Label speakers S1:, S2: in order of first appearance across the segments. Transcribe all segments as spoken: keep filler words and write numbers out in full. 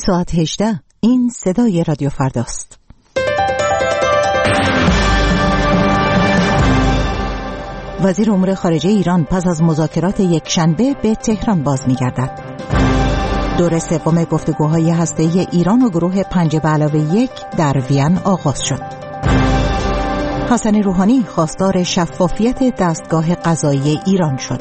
S1: ساعت هجده این صدای رادیو فرداست. وزیر امور خارجه ایران پس از مذاکرات یک شنبه به تهران باز می‌گردد. دور سوم گفتگوهای هسته‌ای ایران و گروه پنج به علاوه یک در وین آغاز شد. حسن روحانی خواستار شفافیت دستگاه قضایی ایران شد.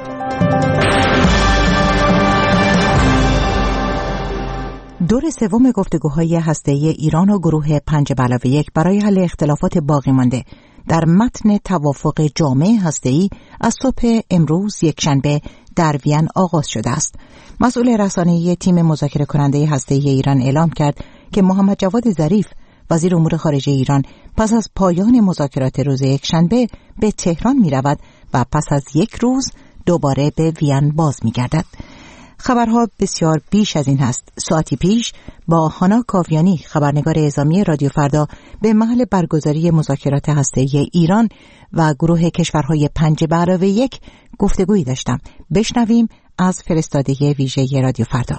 S1: دور سوم گفتگوهای هسته‌ای ایران و گروه پنج به علاوه یک برای حل اختلافات باقی مانده در متن توافق جامع هسته‌ای از صبح امروز یکشنبه در وین آغاز شده است. مسئول رسانه‌ای تیم مذاکره کننده هسته‌ای ایران اعلام کرد که محمد جواد ظریف وزیر امور خارجه ایران پس از پایان مذاکرات روز یکشنبه به تهران می‌رود و پس از یک روز دوباره به وین باز می‌گردد. خبرها بسیار بیش از این هست. ساعتی پیش با هانا کاویانی خبرنگار اعزامی رادیو فردا به محل برگزاری مذاکرات هسته‌ای ایران و گروه کشورهای پنج به علاوه یک گفتگویی داشتم. بشنویم از فرستاده ویژه رادیو فردا.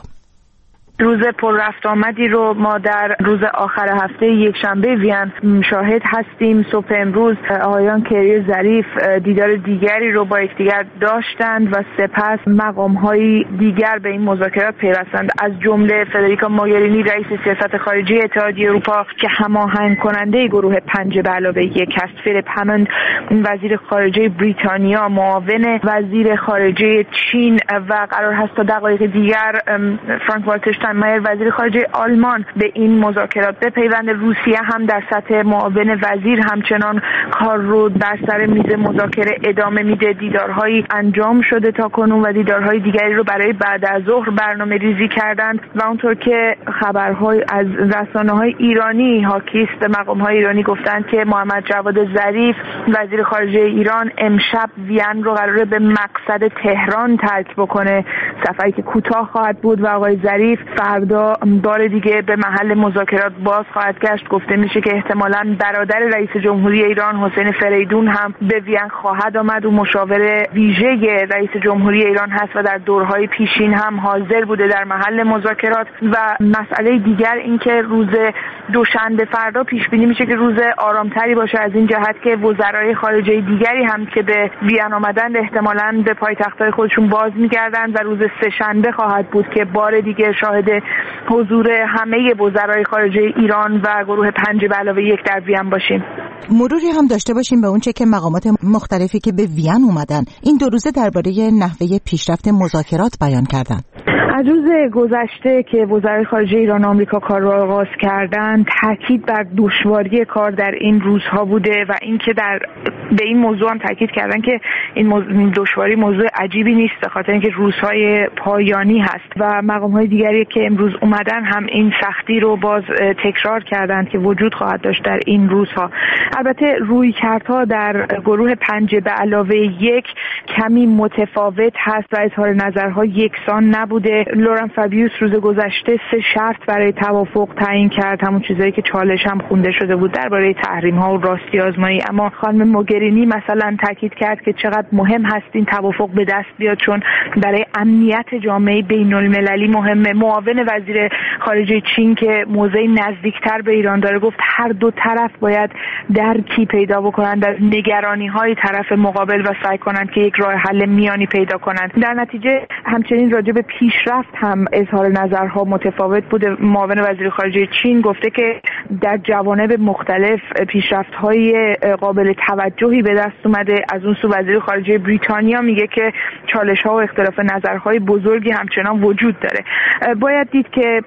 S2: روز پر رفت آمدی رو ما در روز آخر هفته یکشنبه وین شاهد هستیم. صبح امروز آقایان کری ظریف دیدار دیگری رو با یکدیگر داشتند و سپس مقام‌های دیگر به این مذاکرات پیوستند، از جمله فدریکا موگرینی رئیس سیاست خارجی اتحادیه اروپا که هماهنگ کننده گروه پنج به علاوه یک است، فیلیپ هموند وزیر خارجه بریتانیا، معاون وزیر خارجه چین و قرار هست تا دقایق دیگر فرانک والتر مایر وزیر خارجه آلمان به این مذاکرات بپیوند. روسیه هم در سطح معاون وزیر همچنان کار رو بر سر میز مذاکره ادامه میده. دیدارهایی انجام شده تا کنون و دیدارهای دیگری رو برای بعد از ظهر برنامه ریزی کردند و اونطور که خبرهای از رسانه‌های ایرانی حاکی است، به مقام‌های ایرانی گفتند که محمد جواد ظریف وزیر خارجه ایران امشب وین رو قراره به مقصد تهران ترک بکنه، سفری که کوتاه خواهد بود و آقای ظریف فردا بار دیگه به محل مذاکرات باز خواهد گشت. گفته میشه که احتمالاً برادر رئیس جمهوری ایران حسین فریدون هم به وین خواهد آمد و مشاور ویژه رئیس جمهوری ایران هست و در دورهای پیشین هم حاضر بوده در محل مذاکرات. و مسئله دیگر این که روز دوشنبه فردا پیش بینی میشه که روز آرامتری باشه، از این جهت که وزرای خارجه دیگری هم که به وین آمدند احتمالاً به پایتخت‌های خودشون باز میگردند و روز سه‌شنبه خواهد بود که بار دیگه شاهد حضور همه وزرای خارجه ایران و گروه پنج به علاوه یک در وین باشیم.
S1: مروری هم داشته باشیم به اونچه که مقامات مختلفی که به وین اومدن این دو روزه درباره نحوه پیشرفت مذاکرات بیان کردن.
S2: از روز گذشته که وزرای خارجه ایران و آمریکا کار را آغاز کردند، تاکید بر دشواری کار در این روزها بوده و اینکه در به این موضوع هم تاکید کردن که این موضوع دشواری موضوع عجیبی نیست، به خاطر اینکه روزهای پایانی هست و مقام‌های دیگری که امروز اومدن هم این سختی رو باز تکرار کردند که وجود خواهد داشت در این روزها. البته رویکردها در گروه پنج به علاوه یک کمی متفاوت هست و اظهار نظرها یکسان نبوده. لورن فابیوس روز گذشته سه شرط برای توافق تعیین کرد، همون چیزایی که چالش هم خونده شده بود درباره تحریم ها و راستی آزمایی. اما خانم موگرینی مثلا تاکید کرد که چقدر مهم هست این توافق به دست بیاد، چون برای امنیت جامعه بین المللی مهمه. معاون وزیر خارجه چین که موضع نزدیکتر به ایران داره گفت هر دو طرف باید درکی پیدا بکنند از نگرانی های طرف مقابل و سعی کنند که یک راه حل میانی پیدا کنند. در نتیجه همچنین راجع به پیشرفت هم اظهار نظرها متفاوت بوده. معاون وزیر خارجه چین گفته که در جوانب مختلف پیشرفت‌های قابل توجهی به دست اومده. از اون سو وزیر خارجه بریتانیا میگه که چالش‌ها و اختلاف نظرهای بزرگی همچنان وجود داره. باید دید که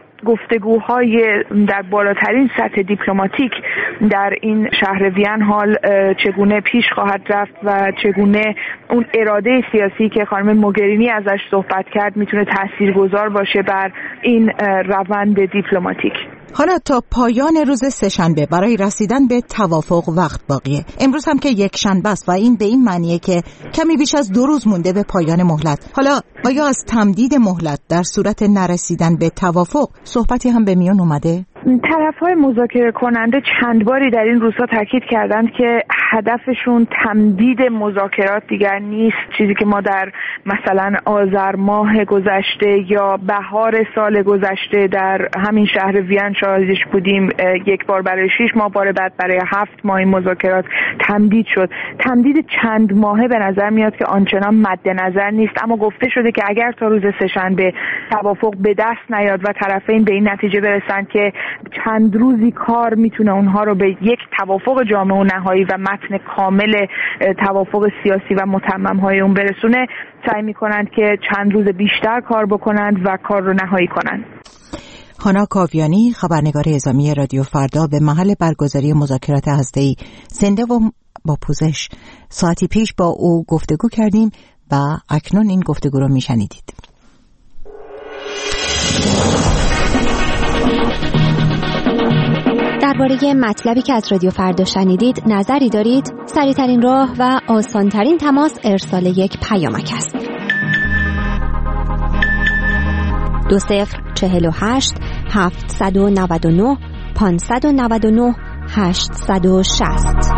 S2: گفتگوهای در بالاترین سطح دیپلماتیک در این شهر وین حال چگونه پیش خواهد رفت و چگونه اون اراده سیاسی که خانم موگرینی ازش صحبت کرد میتونه تاثیرگذار باشه بر این روند دیپلماتیک.
S1: حالا تا پایان روز سه‌شنبه برای رسیدن به توافق وقت باقیه. امروز هم که یک شنبه است و این به این معنیه که کمی بیش از دو روز مونده به پایان مهلت. حالا آیا از تمدید مهلت در صورت نرسیدن به توافق صحبتی هم به میون اومده؟
S2: طرف‌های مذاکره کننده چند باری در این روزها تاکید کردند که هدفشون تمدید مذاکرات دیگر نیست، چیزی که ما در مثلا آذر ماه گذشته یا بهار سال گذشته در همین شهر وین شاهدش بودیم. یک بار برای شش ماه، بار بعد برای هفت ماه مذاکرات تمدید شد. تمدید چند ماهه به نظر میاد که آنچنان مد نظر نیست، اما گفته شده که اگر تا روز سه‌شنبه توافق به دست نیاد و طرفین به این نتیجه برسند که چند روزی کار میتونه اونها رو به یک توافق جامع و نهایی و متن کامل توافق سیاسی و متمم های اون برسونه، سعی میکنند که چند روز بیشتر کار بکنند و کار رو نهایی کنند.
S1: هانا کاویانی، خبرنگار اعزامی رادیو فردا، به محل برگزاری مذاکرات هسته‌ای زنده و با پوزش ساعتی پیش با او گفتگو کردیم و اکنون این گفتگو رو میشنیدید.
S3: درباره مطلبی که از رادیو فردا شنیدید نظری دارید؟ سریع‌ترین راه و آسان‌ترین تماس ارسال یک پیامک است. دو صفر چهل و هشت هفتصد و نود و نه پانصد و نود و نه هشتصد و شصت.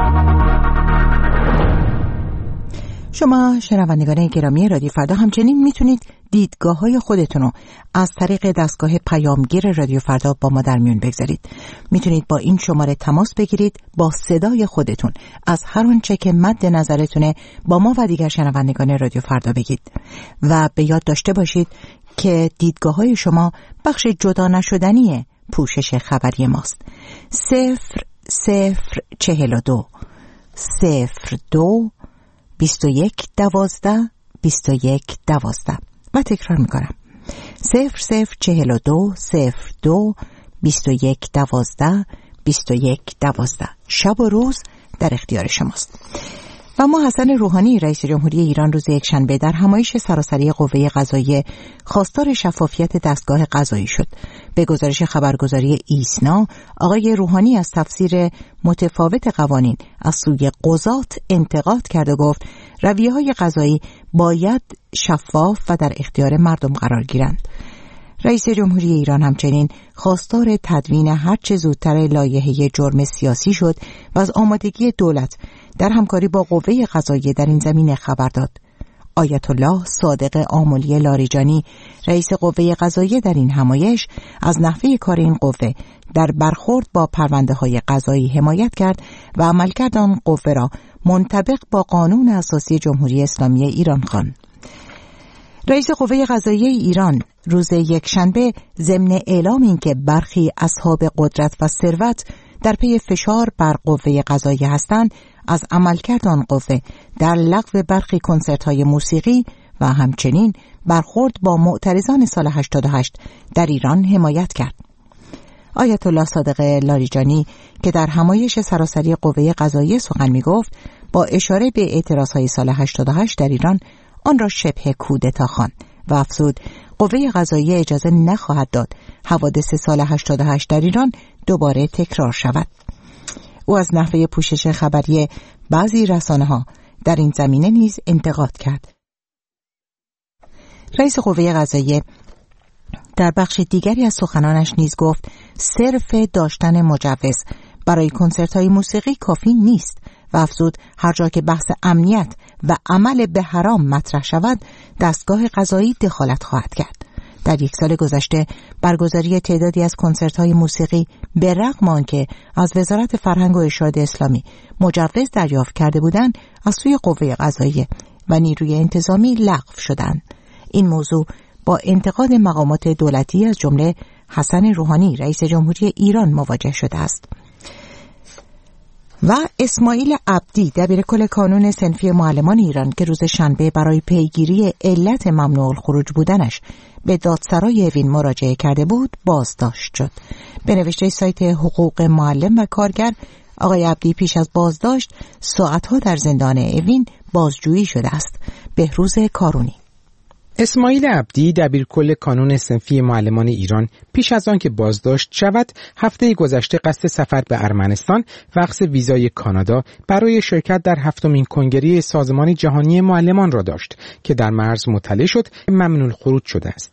S1: شما شنوندگان گرامی رادیو فردا همچنین میتونید دیدگاه‌های خودتون رو از طریق دستگاه پیامگیر رادیو فردا با ما در میون بگذارید. میتونید با این شماره تماس بگیرید، با صدای خودتون از هر آنچه که مد نظرتونه با ما و دیگر شنوندگان رادیو فردا بگید و به یاد داشته باشید که دیدگاه‌های شما بخش جدا نشدنی پوشش خبری ماست. صفر صفر چهل و دو صفر دو بیست و یک دوازده بیست و یک دوازده و تکرار میکنم صفر صفر چهل و دو صفر دو بیست و یک دوازده بیست و یک دوازده. شب و روز در اختیار شماست. و ما حسن روحانی رئیس جمهوری ایران روز یکشنبه در همایش سراسری قوه قضاییه خواستار شفافیت دستگاه قضایی شد. به گزارش خبرگزاری ایسنا، آقای روحانی از تفسیر متفاوت قوانین از سوی قضات انتقاد کرد و گفت رویه‌های قضایی باید شفاف و در اختیار مردم قرار گیرند. رئیس جمهوری ایران همچنین خواستار تدوین هرچه زودتر لایحه جرم سیاسی شد و از آمادگی دولت در همکاری با قوه قضاییه در این زمینه خبر داد. آیت الله صادق آملی لاریجانی، رئیس قوه قضاییه در این همایش، از نحوه کار این قوه در برخورد با پرونده های قضایی حمایت کرد و عملکرد آن قوه را منطبق با قانون اساسی جمهوری اسلامی ایران خواند. رئیس قوه قضاییه ایران روز یکشنبه ضمن اعلام این که برخی اصحاب قدرت و ثروت در پی فشار بر قوه قضاییه هستند، از عملکرد آن قوه در لغو برخی کنسرت‌های موسیقی و همچنین برخورد با معترضان سال هشتاد و هشت در ایران حمایت کرد. آیت الله صادق لاریجانی که در همایش سراسری قوه قضاییه سخن می‌گفت، با اشاره به اعتراضهای سال هشتاد و هشت در ایران آن را شبه کودتا خواند و افزود قوه قضاییه اجازه نخواهد داد حوادث سال هشتاد و هشت در ایران دوباره تکرار شود. او از نحوه پوشش خبری بعضی رسانه‌ها در این زمینه نیز انتقاد کرد. رئیس قوه قضاییه در بخش دیگری از سخنانش نیز گفت صرف داشتن مجوز برای کنسرت‌های موسیقی کافی نیست و افزود هر جا که بحث امنیت و عمل به حرام مطرح شود، دستگاه قضایی دخالت خواهد کرد. در یک سال گذشته برگزاری تعدادی از کنسرت‌های موسیقی به رغم آنکه از وزارت فرهنگ و ارشاد اسلامی مجوز دریافت کرده بودند، از سوی قوه قضاییه و نیروی انتظامی لغو شدند. این موضوع با انتقاد مقامات دولتی از جمله حسن روحانی رئیس جمهوری ایران مواجه شده است. و اسماعیل عبدی دبیرکل کانون صنفی معلمان ایران که روز شنبه برای پیگیری علت ممنوع الخروج بودنش به دادسرای اوین مراجعه کرده بود بازداشت شد. به نوشته سایت حقوق معلم و کارگر، آقای عبدی پیش از بازداشت ساعتها در زندان اوین بازجویی شده است. بهروز کارونی.
S4: اسماعیل عبدی دبیرکل کانون صنفی معلمان ایران پیش از آن که بازداشت شود هفته گذشته قصد سفر به ارمنستان و اخذ ویزای کانادا برای شرکت در هفتمین کنگره سازمان جهانی معلمان را داشت که در مرز مطلع شد ممنوع الخروج شده است.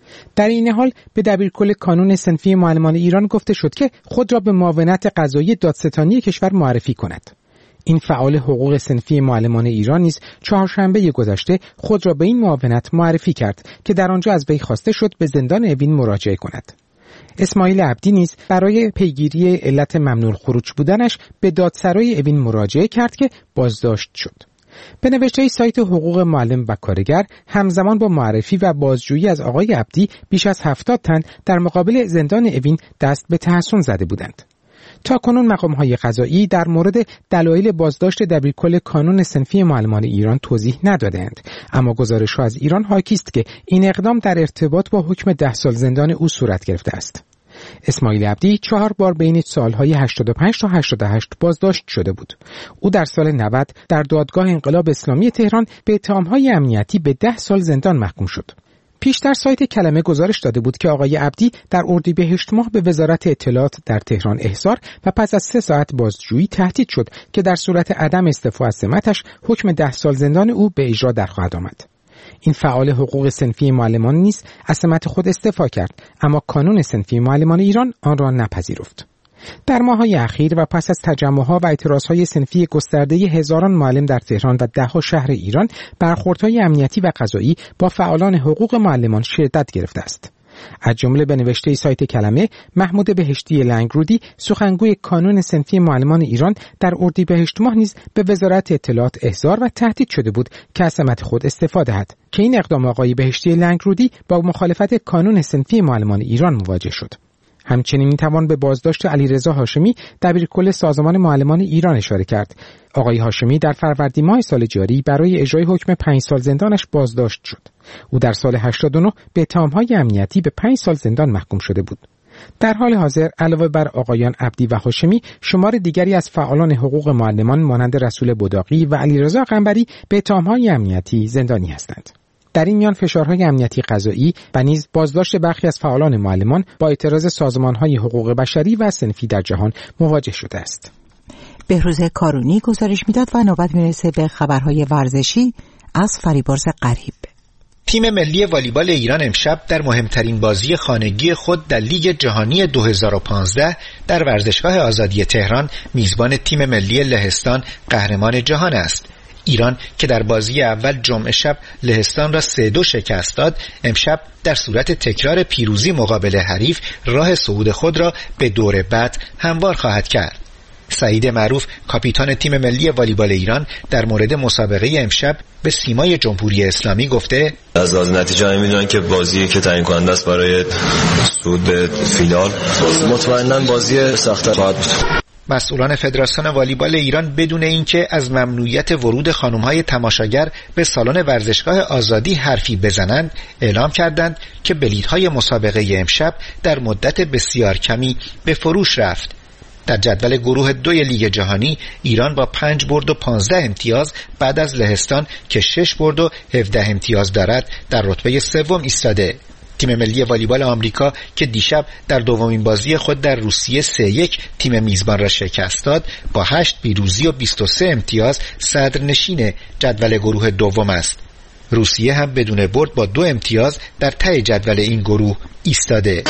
S4: در این حال به دبیرکل کانون صنفی معلمان ایران گفته شد که خود را به معاونت قضایی دادستانی کشور معرفی کند. این فعال حقوق صنفی معلمان ایران نیز چهارشنبه گذشته خود را به این معاونت معرفی کرد که در آنجا از وی خواسته شد به زندان اوین مراجعه کند. اسماعیل عبدی نیز برای پیگیری علت ممنوع خروج بودنش به دادسرای اوین مراجعه کرد که بازداشت شد. به نوشته سایت حقوق معلم و کارگر، همزمان با معرفی و بازجویی از آقای عبدی بیش از هفتاد تن در مقابل زندان اوین دست به تحصن زده بودند. تا کنون مقام‌های قضایی در مورد دلایل بازداشت دبیرکل کانون صنفی معلمان ایران توضیح ندادند، اما گزارش‌ها از ایران حاکی است که این اقدام در ارتباط با حکم ده سال زندان او صورت گرفته است. اسماعیل عبدی چهار بار بین سالهای هشتاد و پنج تا هشتاد و هشت بازداشت شده بود. او در سال نود در دادگاه انقلاب اسلامی تهران به اتهام‌های امنیتی به ده سال زندان محکوم شد. پیشتر سایت کلمه گزارش داده بود که آقای عبدی در اردیبهشت ماه به وزارت اطلاعات در تهران احضار و پس از سه ساعت بازجویی تهدید شد که در صورت عدم استعفا از سمتش حکم ده سال زندان او به اجرا در خواهد آمد. این فعال حقوق صنفی معلمان نیز از سمت خود استعفا کرد، اما کانون صنفی معلمان ایران آن را نپذیرفت. در ماه‌های اخیر و پس از تجمع‌ها و اعتراض‌های صنفی گسترده هزاران معلم در تهران و ده‌ها شهر ایران، برخوردهای امنیتی و قضایی با فعالان حقوق معلمان شدت گرفته است. از جمله به نوشته سایت کلمه، محمود بهشتی لنگرودی، سخنگوی کانون صنفی معلمان ایران، در اردیبهشت ماه نیز به وزارت اطلاعات احضار و تهدید شده بود که از سمت خود استعفا دهد، که این اقدام آقای بهشتی لنگرودی با مخالفت کانون صنفی معلمان ایران مواجه شد. همچنین میتوان به بازداشت علیرضا هاشمی دبیرکل سازمان معلمان ایران اشاره کرد. آقای هاشمی در فروردین ماه سال جاری برای اجرای حکم پنج سال زندانش بازداشت شد. او در سال هشتاد و نه به اتهام‌های امنیتی به پنج سال زندان محکوم شده بود. در حال حاضر علاوه بر آقایان عبدی و هاشمی، شمار دیگری از فعالان حقوق معلمان مانند رسول بداقی و علیرضا قنبری به اتهام‌های امنیتی زندانی هستند. در این میان فشارهای امنیتی قضایی و نیز بازداشت برخی از فعالان معلمان با اعتراض سازمان‌های حقوق بشری و صنفی در جهان مواجه شده است.
S1: بهروز کارونی گزارش میداد و نوبت میرسه به خبرهای ورزشی از فریبرز قریب.
S5: تیم ملی والیبال ایران امشب در مهمترین بازی خانگی خود در لیگ جهانی دو هزار و پانزده در ورزشگاه آزادی تهران میزبان تیم ملی لهستان قهرمان جهان است. ایران که در بازی اول جمعه شب لهستان را سه دو شکست داد، امشب در صورت تکرار پیروزی مقابل حریف راه صعود خود را به دور بعد هموار خواهد کرد. سعید معروف کاپیتان تیم ملی والیبال ایران در مورد مسابقه امشب به سیمای جمهوری اسلامی گفته:
S6: از از نتیجه میدونن که بازی که تعیین کننده است برای صعود به فینال، مطمئنا بازی سخت خواهد بود.
S5: مسئولان فدراسیون والیبال ایران بدون اینکه از ممنوعیت ورود خانم‌های تماشاگر به سالن ورزشگاه آزادی حرفی بزنند، اعلام کردند که بلیط‌های مسابقه امشب در مدت بسیار کمی به فروش رفت. در جدول گروه دوی لیگ جهانی، ایران با پنج برد و پانزده امتیاز بعد از لهستان که شش برد و هفده امتیاز دارد در رتبه سوم ایستاده. تیم ملی والیبال آمریکا که دیشب در دومین بازی خود در روسیه سه یک تیم میزبان را شکست داد، با هشت پیروزی و بیست و سه امتیاز صدرنشین جدول گروه دوم است. روسیه هم بدون برد با دو امتیاز در ته جدول این گروه ایستاده.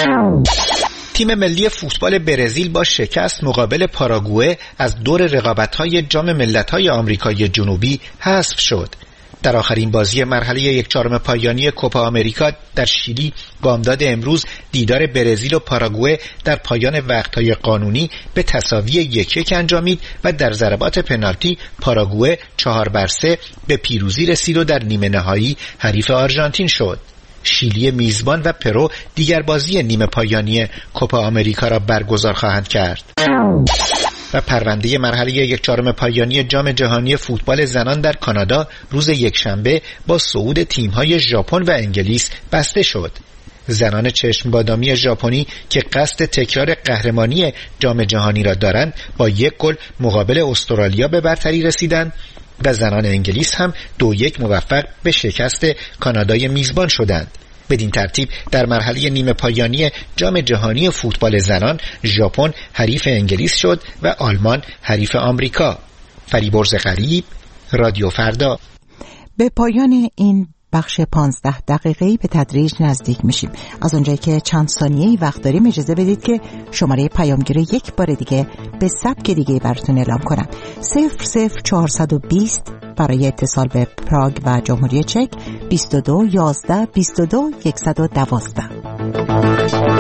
S5: تیم ملی فوتبال برزیل با شکست مقابل پاراگوئه از دور رقابت‌های جام ملت‌های آمریکای جنوبی حذف شد. در آخرین بازی مرحله یک چهارم پایانی کوپا آمریکا در شیلی بامداد امروز دیدار برزیل و پاراگوئه در پایان وقت‌های قانونی به تساوی یک یک انجامید و در ضربات پنالتی پاراگوئه چهار بر سه به پیروزی رسید و در نیمه نهایی حریف آرژانتین شد. شیلی میزبان و پرو دیگر بازی نیمه پایانی کوپا آمریکا را برگزار خواهند کرد. و پرونده مرحله یک چهارم پایانی جام جهانی فوتبال زنان در کانادا روز یکشنبه با صعود تیم‌های ژاپن و انگلیس بسته شد. زنان چشم بادامی ژاپنی که قصد تکرار قهرمانی جام جهانی را دارند با یک گل مقابل استرالیا به برتری رسیدند و زنان انگلیس هم دو یک موفق به شکست کانادای میزبان شدند. بدین ترتیب در مرحله نیمه پایانی جام جهانی فوتبال زنان ژاپن حریف انگلیس شد و آلمان حریف آمریکا. فریبرز قریب، رادیو فردا.
S1: به پایان این بخش پانزده دقیقه‌ای به تدریج نزدیک میشیم. از اونجایی که چند ثانیه‌ای وقت داریم اجازه بدید که شماره پیامگیر یک بار دیگه به سبک دیگه براتون اعلام کنم. صفر صفر چهارصد و بیست برای اتصال به پراگ و جمهوری چک، بیست و دو یازده بیست و دو صد و دوازده.